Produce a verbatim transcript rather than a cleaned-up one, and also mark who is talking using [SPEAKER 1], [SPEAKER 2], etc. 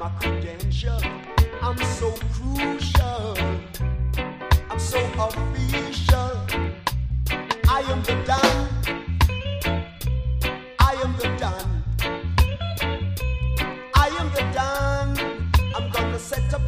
[SPEAKER 1] my credential. I'm so crucial. I'm so official. I am the Don. I am the Don. I am the Don. I'm gonna set up